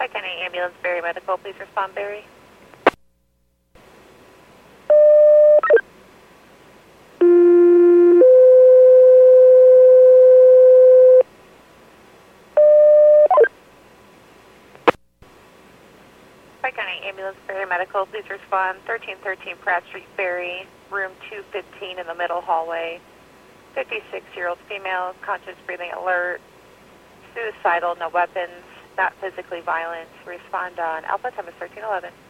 County Ambulance, Berry Medical, please respond, Berry. County Ambulance, Berry Medical, please respond. 1313 Pratt Street, Berry, room 215 in the middle hallway. 56-year-old female, conscious breathing alert, suicidal, no weapons, not physically violent. Respond on Alpha, time is 1311.